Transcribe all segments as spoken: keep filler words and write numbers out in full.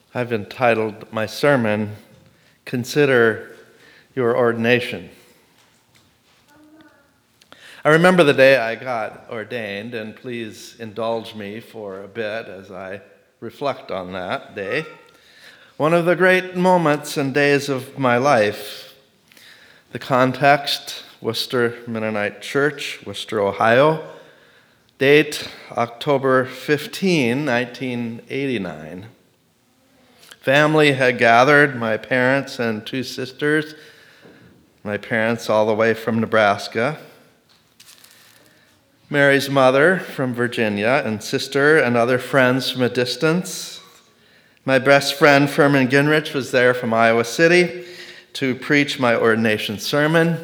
I've entitled my sermon, Consider Your Ordination. I remember the day I got ordained, and please indulge me for a bit as I reflect on that day. One of the great moments and days of my life. The context, Worcester Mennonite Church, Worcester, Ohio. Date, October fifteenth, nineteen eighty-nine. Family had gathered, my parents and two sisters, my parents all the way from Nebraska, Mary's mother from Virginia, and sister and other friends from a distance. My best friend, Furman Ginrich, was there from Iowa City to preach my ordination sermon.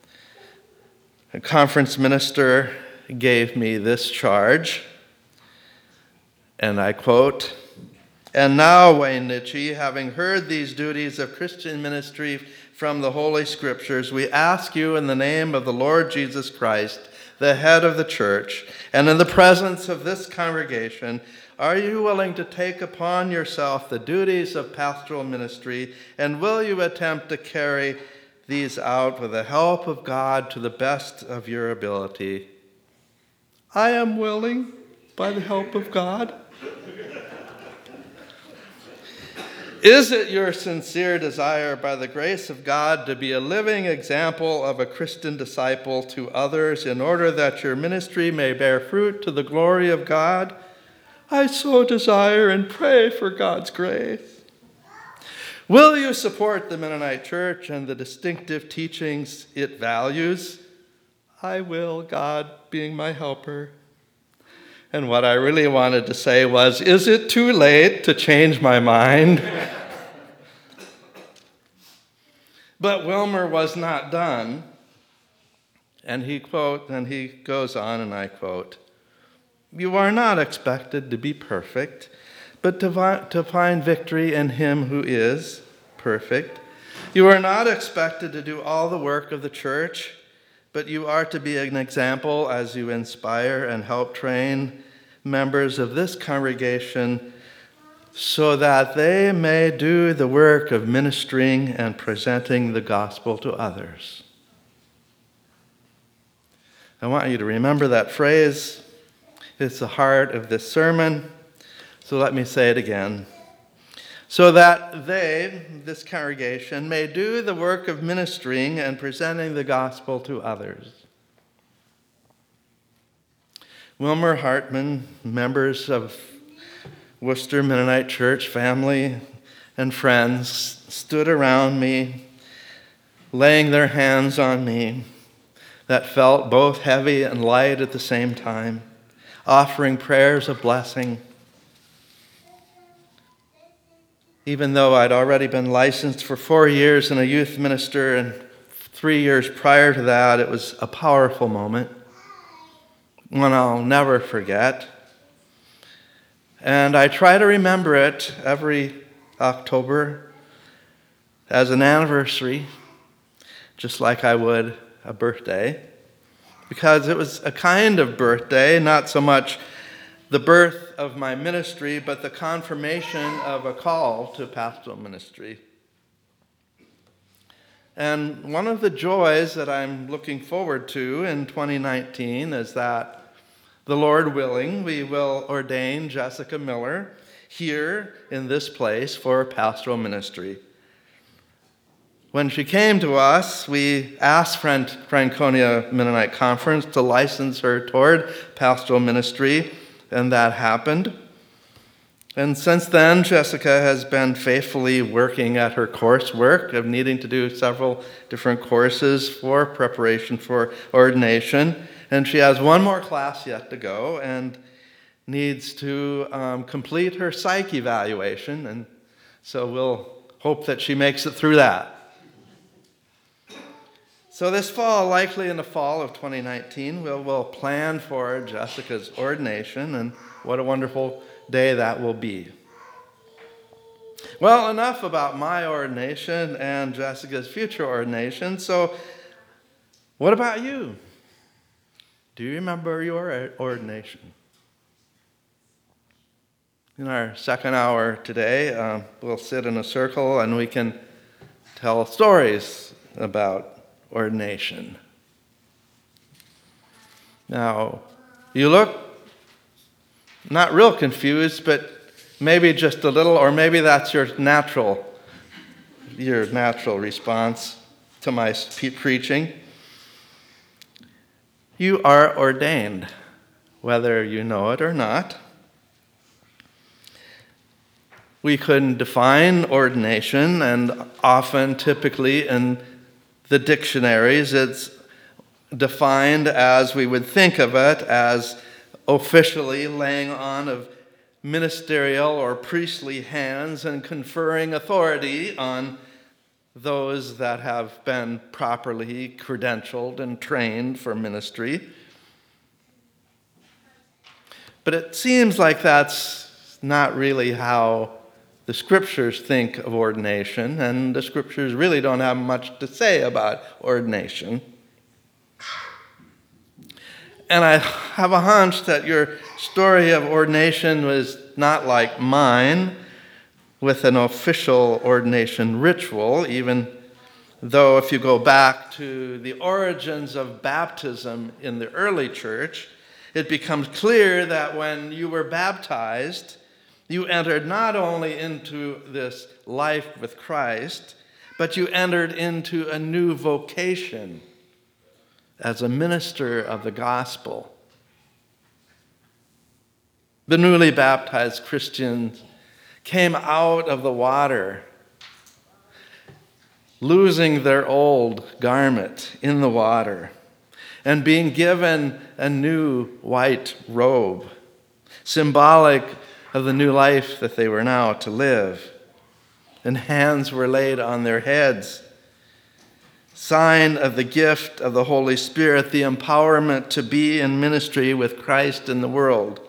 A conference minister gave me this charge, and I quote, "And now, Wayne Nitchie, having heard these duties of Christian ministry from the Holy Scriptures, we ask you in the name of the Lord Jesus Christ, the head of the church, and in the presence of this congregation, are you willing to take upon yourself the duties of pastoral ministry, and will you attempt to carry these out with the help of God to the best of your ability?" I am willing, by the help of God. Is it your sincere desire, by the grace of God, to be a living example of a Christian disciple to others in order that your ministry may bear fruit to the glory of God? I so desire and pray for God's grace. Will you support the Mennonite Church and the distinctive teachings it values? I will, God being my helper. And what I really wanted to say was, is it too late to change my mind? But Wilmer was not done. And he quote, and he goes on, and I quote, "You are not expected to be perfect, but to, vi- to find victory in him who is perfect. You are not expected to do all the work of the church, but you are to be an example as you inspire and help train members of this congregation so that they may do the work of ministering and presenting the gospel to others." I want you to remember that phrase. It's the heart of this sermon. So let me say it again. So that they, this congregation, may do the work of ministering and presenting the gospel to others. Wilmer Hartman, members of Worcester Mennonite Church, family and friends, stood around me, laying their hands on me that felt both heavy and light at the same time, offering prayers of blessing. Even though I'd already been licensed for four years and a youth minister, and three years prior to that, it was a powerful moment, one I'll never forget. And I try to remember it every October as an anniversary, just like I would a birthday, because it was a kind of birthday, not so much the birth of my ministry, but the confirmation of a call to pastoral ministry. And one of the joys that I'm looking forward to in twenty nineteen is that, the Lord willing, we will ordain Jessica Miller here in this place for pastoral ministry. When she came to us, we asked Franconia Mennonite Conference to license her toward pastoral ministry, and that happened. And since then, Jessica has been faithfully working at her coursework of needing to do several different courses for preparation for ordination. And she has one more class yet to go and needs to um, complete her psych evaluation. And so we'll hope that she makes it through that. So this fall, likely in the fall of twenty nineteen, we'll, we'll plan for Jessica's ordination, and what a wonderful day that will be. Well, enough about my ordination and Jessica's future ordination. So what about you? Do you remember your ordination? In our second hour today, uh, we'll sit in a circle and we can tell stories about ordination. Now, you look not real confused, but maybe just a little, or maybe that's your natural, your natural response to my preaching. You are ordained, whether you know it or not. We couldn't define ordination, and often, typically in the dictionaries, it's defined as we would think of it as officially laying on of ministerial or priestly hands and conferring authority on those that have been properly credentialed and trained for ministry. But it seems like that's not really how the Scriptures think of ordination, and the Scriptures really don't have much to say about ordination. And I have a hunch that your story of ordination was not like mine, with an official ordination ritual, even though if you go back to the origins of baptism in the early church, it becomes clear that when you were baptized, you entered not only into this life with Christ, but you entered into a new vocation as a minister of the gospel. The newly baptized Christians came out of the water, losing their old garment in the water, and being given a new white robe, symbolic of the new life that they were now to live. And hands were laid on their heads, sign of the gift of the Holy Spirit, the empowerment to be in ministry with Christ in the world.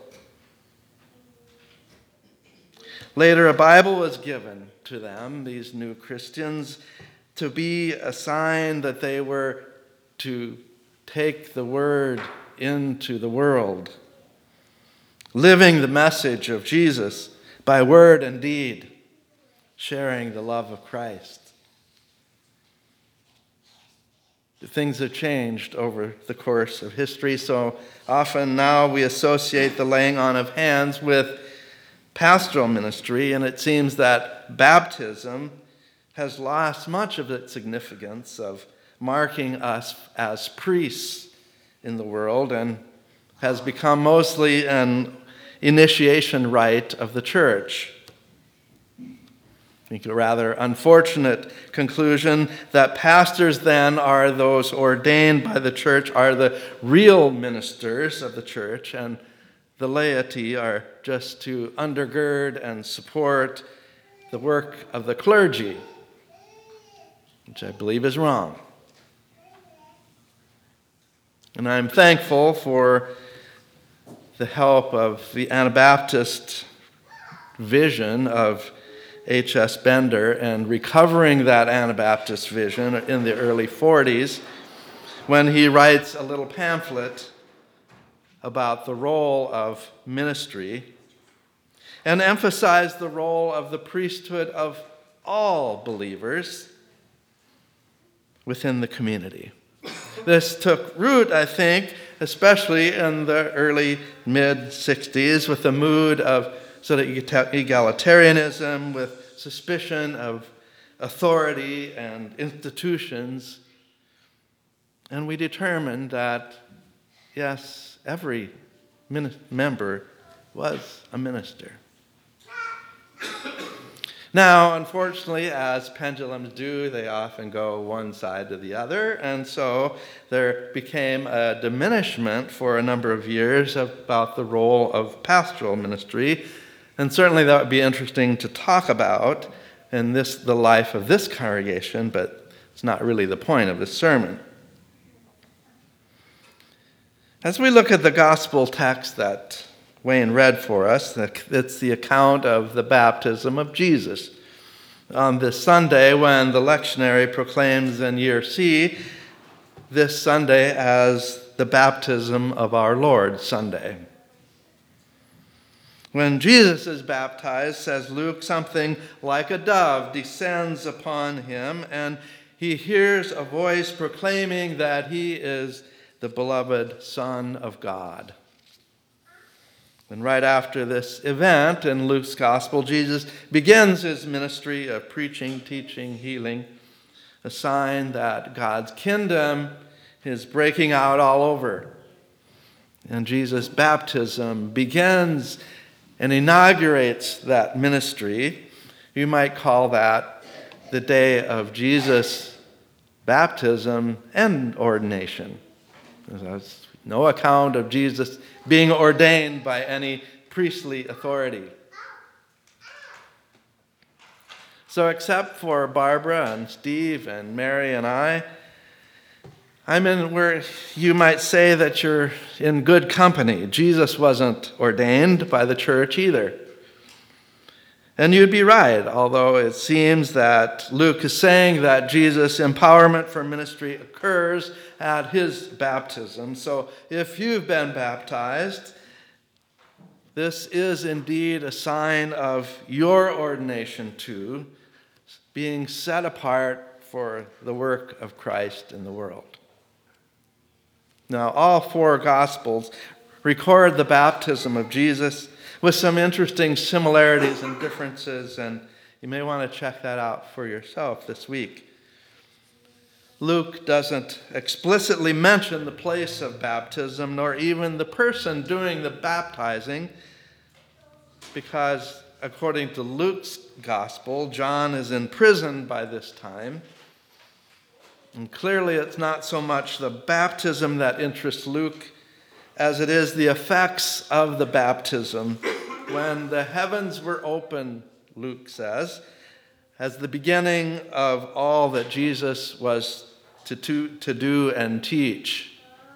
Later, a Bible was given to them, these new Christians, to be a sign that they were to take the word into the world, living the message of Jesus by word and deed, sharing the love of Christ. Things have changed over the course of history, so often now we associate the laying on of hands with pastoral ministry, and it seems that baptism has lost much of its significance of marking us as priests in the world and has become mostly an initiation rite of the church. I think a rather unfortunate conclusion that pastors then are those ordained by the church, are the real ministers of the church, and the laity are just to undergird and support the work of the clergy, which I believe is wrong. And I'm thankful for the help of the Anabaptist vision of H S Bender and recovering that Anabaptist vision in the early forties when he writes a little pamphlet about the role of ministry and emphasize the role of the priesthood of all believers within the community. This took root, I think, especially in the early mid-sixties with a mood of sort of egalitarianism, with suspicion of authority and institutions. And we determined that, yes, every member was a minister. Now, unfortunately, as pendulums do, they often go one side to the other, and so there became a diminishment for a number of years about the role of pastoral ministry, and certainly that would be interesting to talk about in this the life of this congregation, but it's not really the point of this sermon. As we look at the gospel text that Wayne read for us, it's the account of the baptism of Jesus. On this Sunday, when the lectionary proclaims in year C, this Sunday as the baptism of our Lord Sunday. When Jesus is baptized, says Luke, something like a dove descends upon him, and he hears a voice proclaiming that he is the beloved Son of God. And right after this event in Luke's gospel, Jesus begins his ministry of preaching, teaching, healing, a sign that God's kingdom is breaking out all over. And Jesus' baptism begins and inaugurates that ministry. You might call that the day of Jesus' baptism and ordination. There's no account of Jesus being ordained by any priestly authority. So except for Barbara and Steve and Mary and I, I'm in where you might say that you're in good company. Jesus wasn't ordained by the church either. And you'd be right, although it seems that Luke is saying that Jesus' empowerment for ministry occurs at his baptism. So if you've been baptized, this is indeed a sign of your ordination too, being set apart for the work of Christ in the world. Now, all four Gospels record the baptism of Jesus with some interesting similarities and differences, and you may want to check that out for yourself this week. Luke doesn't explicitly mention the place of baptism, nor even the person doing the baptizing, because according to Luke's Gospel, John is in prison by this time. And clearly it's not so much the baptism that interests Luke as it is the effects of the baptism. When the heavens were open, Luke says, as the beginning of all that Jesus was to, to, to do and teach.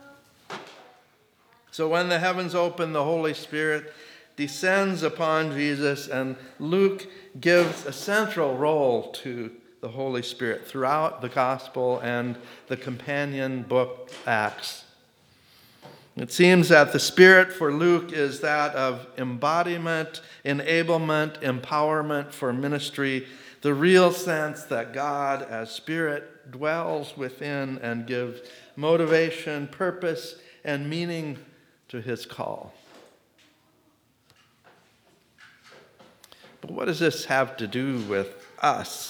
So when the heavens open, the Holy Spirit descends upon Jesus, and Luke gives a central role to the Holy Spirit throughout the Gospel and the companion book, Acts. It seems that the Spirit for Luke is that of embodiment, enablement, empowerment for ministry, the real sense that God as Spirit dwells within and gives motivation, purpose, and meaning to his call. But what does this have to do with us?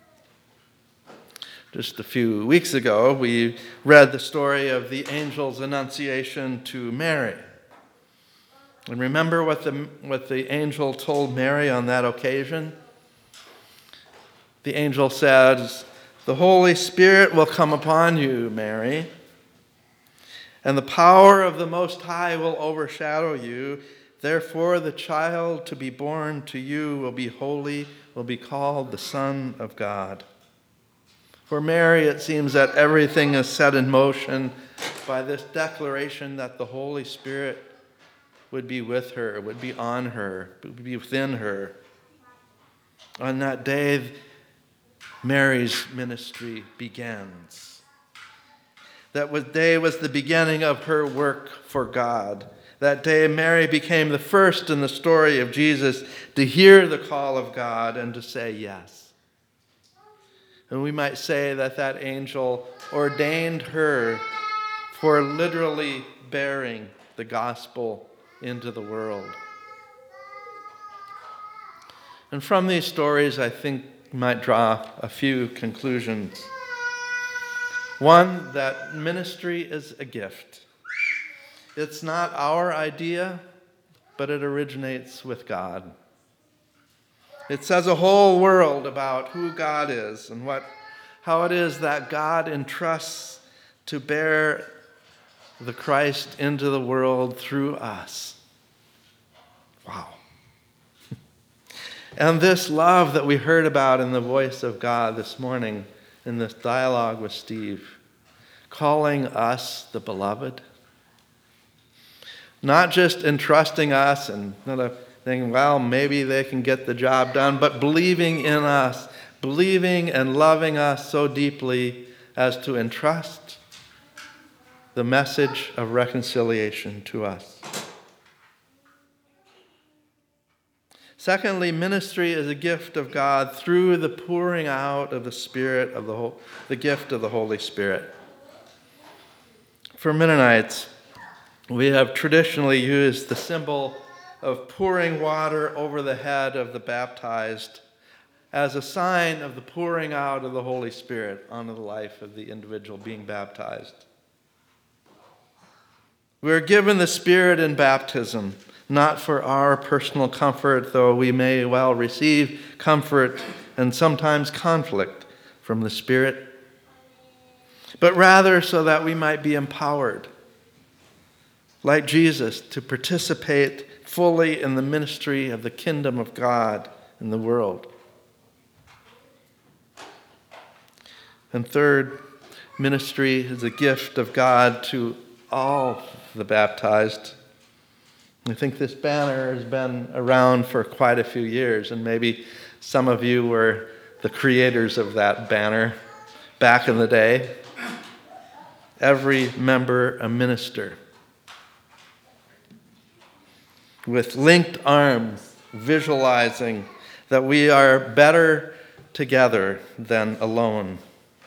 Just a few weeks ago, we read the story of the angel's annunciation to Mary. And remember what the, what the angel told Mary on that occasion? The angel says, "The Holy Spirit will come upon you, Mary, and the power of the Most High will overshadow you. Therefore, the child to be born to you will be holy, will be called the Son of God." For Mary, it seems that everything is set in motion by this declaration that the Holy Spirit would be with her, would be on her, would be within her. On that day, Mary's ministry begins. That day was the beginning of her work for God. That day, Mary became the first in the story of Jesus to hear the call of God and to say yes. And we might say that that angel ordained her for literally bearing the gospel into the world. And from these stories, I think we might draw a few conclusions. One, that ministry is a gift. It's not our idea, but it originates with God. It says a whole world about who God is and what, how it is that God entrusts to bear the Christ into the world through us. Wow. And this love that we heard about in the voice of God this morning in this dialogue with Steve, calling us the beloved, not just entrusting us and not a thinking, well, maybe they can get the job done, but believing in us, believing and loving us so deeply as to entrust the message of reconciliation to us. Secondly, ministry is a gift of God through the pouring out of the Spirit of the whole, the gift of the Holy Spirit. For Mennonites, we have traditionally used the symbol of pouring water over the head of the baptized as a sign of the pouring out of the Holy Spirit onto the life of the individual being baptized. We are given the Spirit in baptism, not for our personal comfort, though we may well receive comfort and sometimes conflict from the Spirit, but rather so that we might be empowered, like Jesus, to participate fully in the ministry of the kingdom of God in the world. And third, ministry is a gift of God to all the baptized. I think this banner has been around for quite a few years, and maybe some of you were the creators of that banner back in the day. Every member a minister, with linked arms, visualizing that we are better together than alone.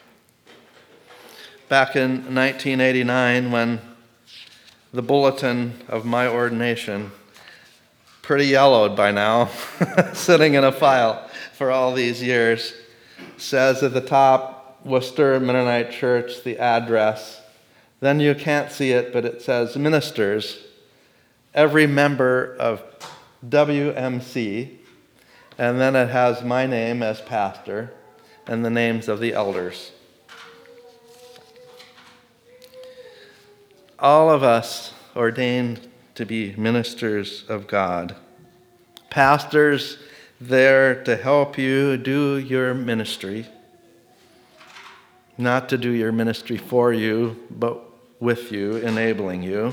Back in nineteen eighty-nine, when the bulletin of my ordination, pretty yellowed by now, sitting in a file for all these years, says at the top, Worcester Mennonite Church, the address. Then you can't see it, but it says ministers, every member of W M C, and then it has my name as pastor and the names of the elders. All of us ordained to be ministers of God. Pastors there to help you do your ministry, not to do your ministry for you, but with you, enabling you.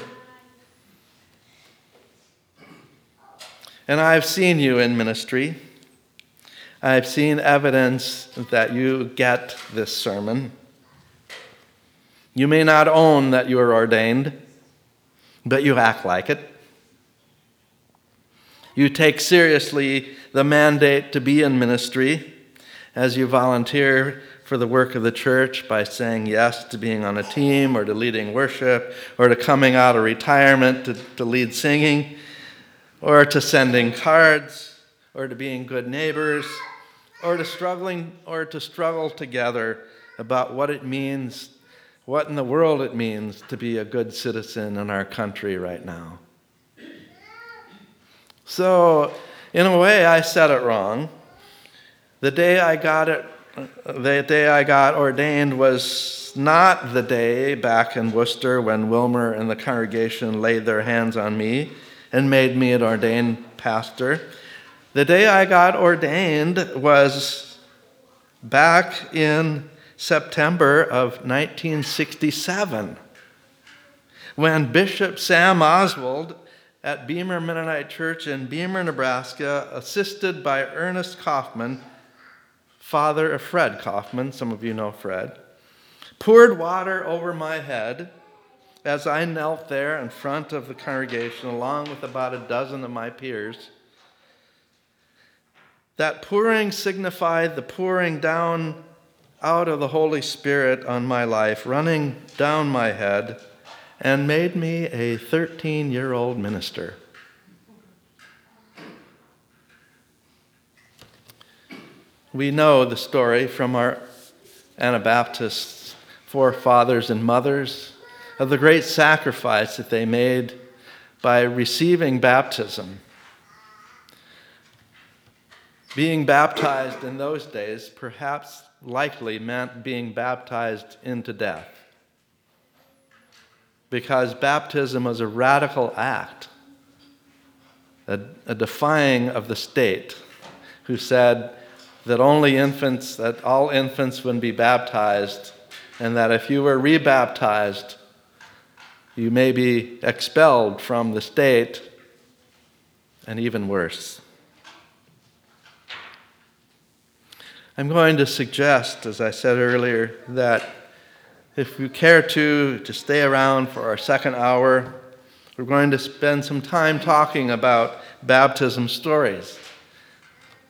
And I've seen you in ministry. I've seen evidence that you get this sermon. You may not own that you are ordained, but you act like it. You take seriously the mandate to be in ministry as you volunteer for the work of the church by saying yes to being on a team or to leading worship or to coming out of retirement to, to lead singing or to sending cards or to being good neighbors or to struggling or to struggle together about what it means, what in the world it means to be a good citizen in our country right now. So, in a way, I said it wrong. The day I got it, the day I got ordained was not the day back in Worcester when Wilmer and the congregation laid their hands on me and made me an ordained pastor. The day I got ordained was back in September of nineteen sixty-seven, when Bishop Sam Oswald at Beamer Mennonite Church in Beamer, Nebraska, assisted by Ernest Kaufman, father of Fred Kaufman, some of you know Fred, poured water over my head as I knelt there in front of the congregation along with about a dozen of my peers. That pouring signified the pouring down out of the Holy Spirit on my life, running down my head, and made me a thirteen-year-old minister. We know the story from our Anabaptist forefathers and mothers of the great sacrifice that they made by receiving baptism. Being baptized in those days perhaps likely meant being baptized into death, because baptism was a radical act, a, a defying of the state, who said that only infants, that all infants would be baptized, and that if you were rebaptized, you may be expelled from the state, and even worse. I'm going to suggest, as I said earlier, that if you care to, to stay around for our second hour, we're going to spend some time talking about baptism stories.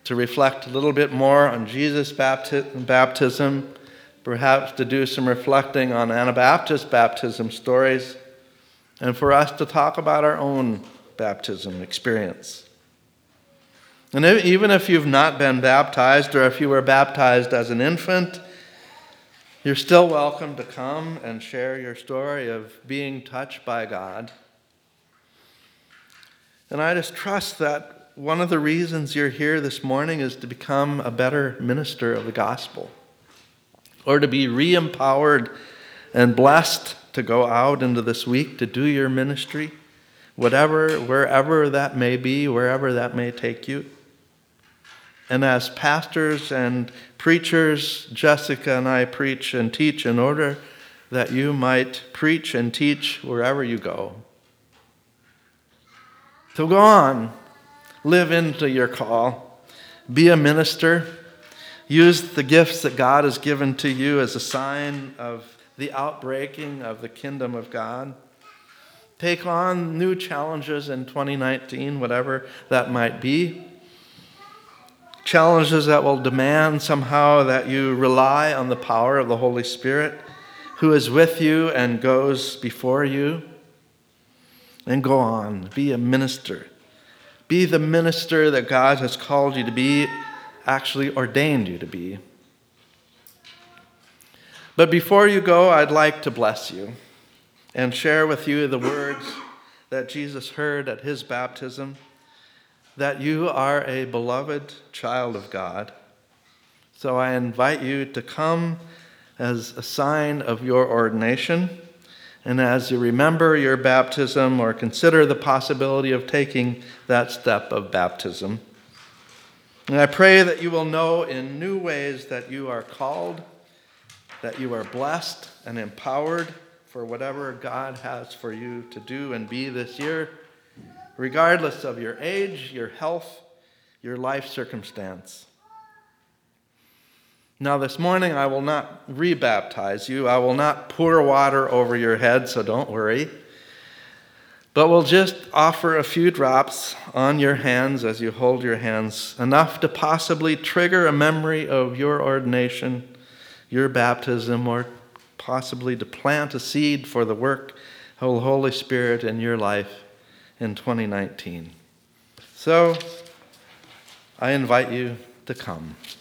to reflect a little bit more on Jesus' bapti- baptism, perhaps to do some reflecting on Anabaptist baptism stories, and for us to talk about our own baptism experience. And even if you've not been baptized, or if you were baptized as an infant, you're still welcome to come and share your story of being touched by God. And I just trust that one of the reasons you're here this morning is to become a better minister of the gospel, or to be re-empowered and blessed to go out into this week to do your ministry, whatever, wherever that may be, wherever that may take you. And as pastors and preachers, Jessica and I preach and teach in order that you might preach and teach wherever you go. So go on, live into your call, be a minister, use the gifts that God has given to you as a sign of the outbreaking of the kingdom of God. Take on new challenges in twenty nineteen, whatever that might be. Challenges that will demand somehow that you rely on the power of the Holy Spirit, who is with you and goes before you. And go on, be a minister. Be the minister that God has called you to be, actually ordained you to be. But before you go, I'd like to bless you and share with you the words that Jesus heard at his baptism, that you are a beloved child of God. So I invite you to come as a sign of your ordination, and as you remember your baptism or consider the possibility of taking that step of baptism. And I pray that you will know in new ways that you are called, that you are blessed and empowered for whatever God has for you to do and be this year, regardless of your age, your health, your life circumstance. Now this morning I will not re-baptize you. I will not pour water over your head, so don't worry. But we'll just offer a few drops on your hands as you hold your hands, enough to possibly trigger a memory of your ordination, your baptism, or possibly to plant a seed for the work of the Holy Spirit in your life in twenty nineteen. So I invite you to come.